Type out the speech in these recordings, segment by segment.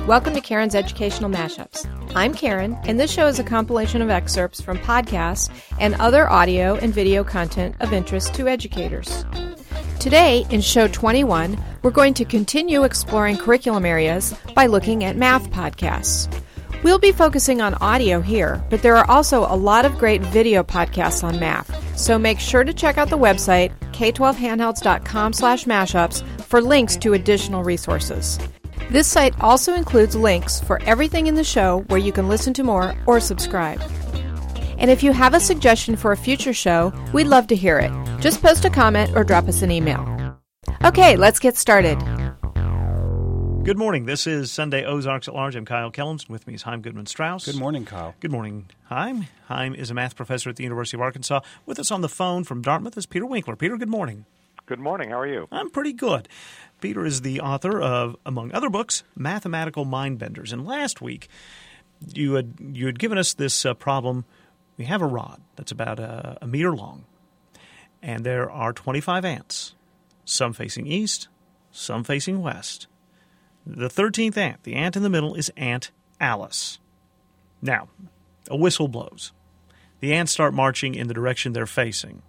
Welcome to Karen's Educational Mashups. I'm Karen, and this show is a compilation of excerpts from podcasts and other audio and video content of interest to educators. Today, in Show 21, we're going to continue exploring curriculum areas by looking at math podcasts. We'll be focusing on audio here, but there are also a lot of great video podcasts on math, so make sure to check out the website, k12handhelds.com/mashups, for links to additional resources. This site also includes links for everything in the show where you can listen to more or subscribe. And if you have a suggestion for a future show, we'd love to hear it. Just post a comment or drop us an email. Okay, let's get started. Good morning. This is Sunday Ozarks at Large. I'm Kyle Kellums. With me is Chaim Goodman-Strauss. Good morning, Kyle. Good morning, Chaim. Chaim is a math professor at the University of Arkansas. With us on the phone from Dartmouth is Peter Winkler. Peter, good morning. Good morning. How are you? I'm pretty good. Peter is the author of, among other books, Mathematical Mindbenders. And last week, you had given us this problem. We have a rod that's about a meter long, and there are 25 ants, some facing east, some facing west. The 13th ant, the ant in the middle, is Aunt Alice. Now, a whistle blows. The ants start marching in the direction they're facing.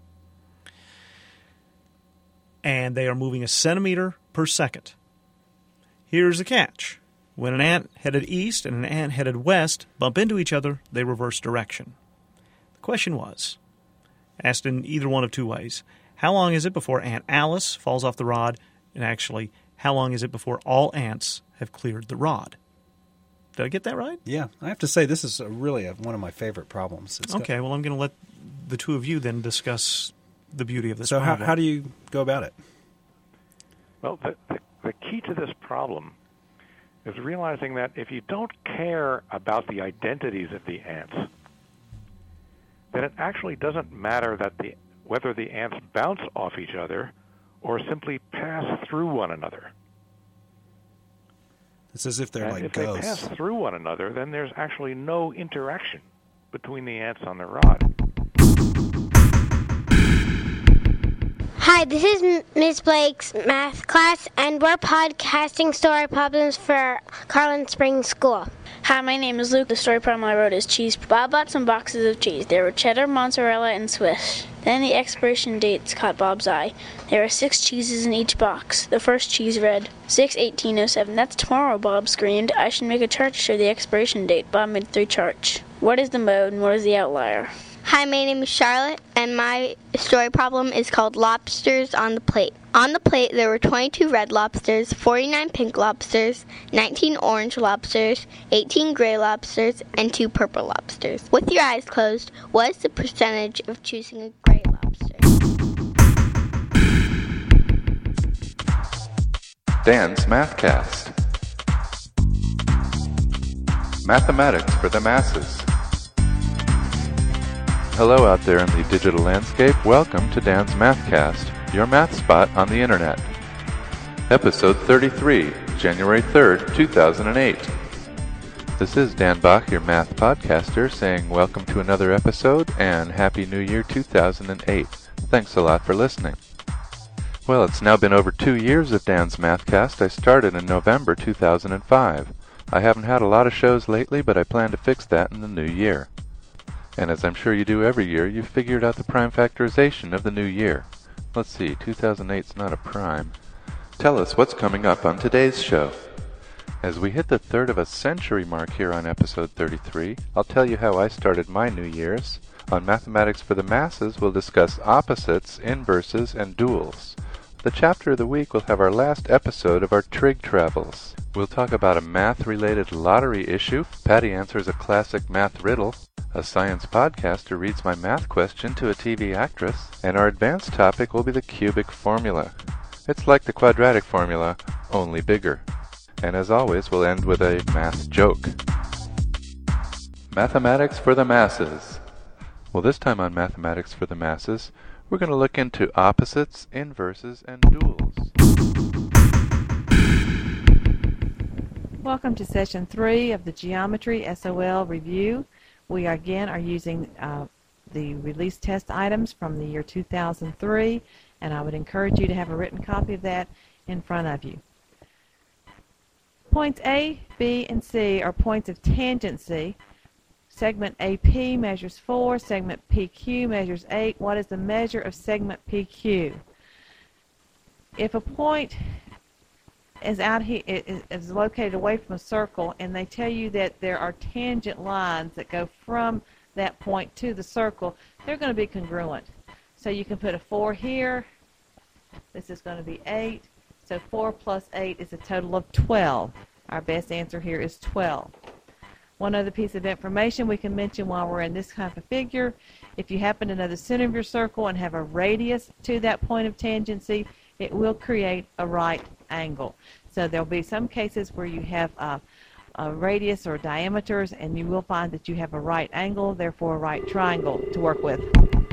And they are moving a centimeter per second. Here's the catch. When an ant headed east and an ant headed west bump into each other, they reverse direction. The question was, asked in either one of two ways, how long is it before Aunt Alice falls off the rod, and actually, how long is it before all ants have cleared the rod? Did I get that right? Yeah, I have to say this is really one of my favorite problems. Okay, well, I'm going to let the two of you then discuss the beauty of this problem. So how do you go about it? Well, the key to this problem is realizing that if you don't care about the identities of the ants, then it actually doesn't matter whether the ants bounce off each other or simply pass through one another. It's as if they're and like if ghosts. If they pass through one another, then there's actually no interaction between the ants on the rod. Hi, this is Ms. Blake's math class, and we're podcasting story problems for Carlin Springs School. Hi, my name is Luke. The story problem I wrote is cheese. Bob bought some boxes of cheese. There were cheddar, mozzarella, and Swiss. Then the expiration dates caught Bob's eye. There were 6 cheeses in each box. The first cheese read 6/1807. That's tomorrow, Bob screamed. I should make a chart to show the expiration date. Bob made 3 charts. What is the mode and what is the outlier? Hi, my name is Charlotte, and my story problem is called Lobsters on the Plate. On the plate, there were 22 red lobsters, 49 pink lobsters, 19 orange lobsters, 18 gray lobsters, and 2 purple lobsters. With your eyes closed, what is the percentage of choosing a gray lobster? Dan's Mathcast. Mathematics for the masses. Hello out there in the digital landscape. Welcome to Dan's Mathcast, your math spot on the internet. Episode 33, January 3rd, 2008. This is Dan Bach, your math podcaster, saying welcome to another episode and Happy New Year 2008. Thanks a lot for listening. Well, it's now been over 2 years of Dan's Mathcast. I started in November 2005. I haven't had a lot of shows lately, but I plan to fix that in the new year. And as I'm sure you do every year, you've figured out the prime factorization of the new year. Let's see, 2008's not a prime. Tell us what's coming up on today's show. As we hit the third of a century mark here on episode 33, I'll tell you how I started my New Year's. On Mathematics for the Masses, we'll discuss opposites, inverses, and duals. The chapter of the week will have our last episode of our trig travels. We'll talk about a math-related lottery issue. Patty answers a classic math riddle. A science podcaster reads my math question to a TV actress, and our advanced topic will be the cubic formula. It's like the quadratic formula, only bigger. And as always, we'll end with a math joke. Mathematics for the Masses. Well, this time on Mathematics for the Masses, we're going to look into opposites, inverses, and duals. Welcome to Session 3 of the Geometry SOL Review. We again are using the release test items from the year 2003, and I would encourage you to have a written copy of that in front of you. Points A, B, and C are points of tangency. Segment AP measures 4, segment PQ measures 8. What is the measure of segment PQ? If a point is out here, is located away from a circle, and they tell you that there are tangent lines that go from that point to the circle, they're going to be congruent. So you can put a 4 here. This is going to be 8. So 4 plus 8 is a total of 12. Our best answer here is 12. One other piece of information we can mention while we're in this kind of figure, if you happen to know the center of your circle and have a radius to that point of tangency, it will create a right angle. So there'll be some cases where you have a radius or diameters, and you will find that you have a right angle, therefore a right triangle to work with.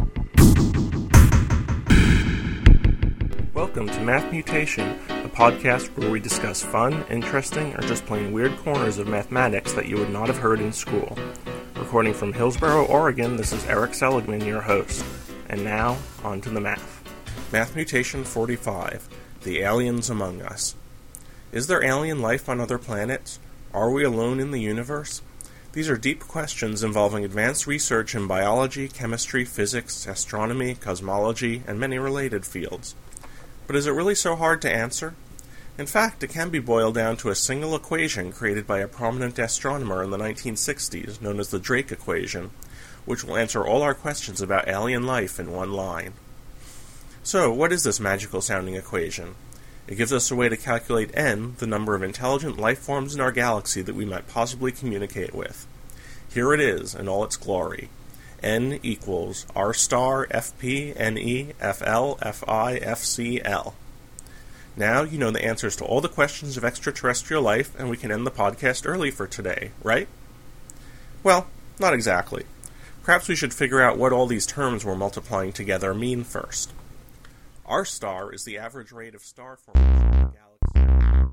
Welcome to Math Mutation, a podcast where we discuss fun, interesting, or just plain weird corners of mathematics that you would not have heard in school. Recording from Hillsboro, Oregon, this is Eric Seligman, your host. And now, on to the math. Math Mutation 45, The Aliens Among Us. Is there alien life on other planets? Are we alone in the universe? These are deep questions involving advanced research in biology, chemistry, physics, astronomy, cosmology, and many related fields. But is it really so hard to answer? In fact, it can be boiled down to a single equation created by a prominent astronomer in the 1960s, known as the Drake equation, which will answer all our questions about alien life in one line. So, what is this magical-sounding equation? It gives us a way to calculate n, the number of intelligent life forms in our galaxy that we might possibly communicate with. Here it is in all its glory. N equals R star Fp Ne Fl Fi Fcl. Now you know the answers to all the questions of extraterrestrial life, and we can end the podcast early for today, right? Well, not exactly. Perhaps we should figure out what all these terms we're multiplying together mean first. R star is the average rate of star formation in the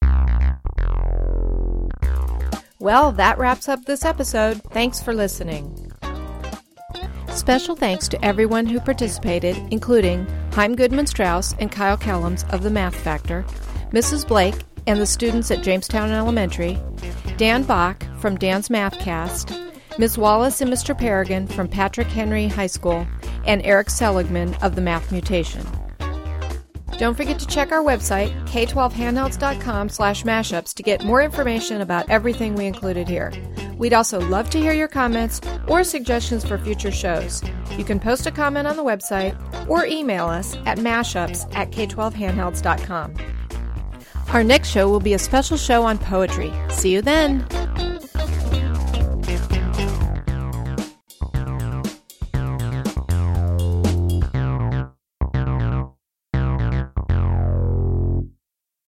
galaxy. Well, that wraps up this episode. Thanks for listening. Special thanks to everyone who participated, including Chaim Goodman-Strauss and Kyle Kellums of the Math Factor, Mrs. Blake and the students at Jamestown Elementary, Dan Bach from Dan's Mathcast, Ms. Wallace and Mr. Peregrine from Patrick Henry High School, and Eric Seligman of the Math Mutation. Don't forget to check our website, k12handhelds.com/mashups, to get more information about everything we included here. We'd also love to hear your comments or suggestions for future shows. You can post a comment on the website or email us at mashups@k12handhelds.com. Our next show will be a special show on poetry. See you then!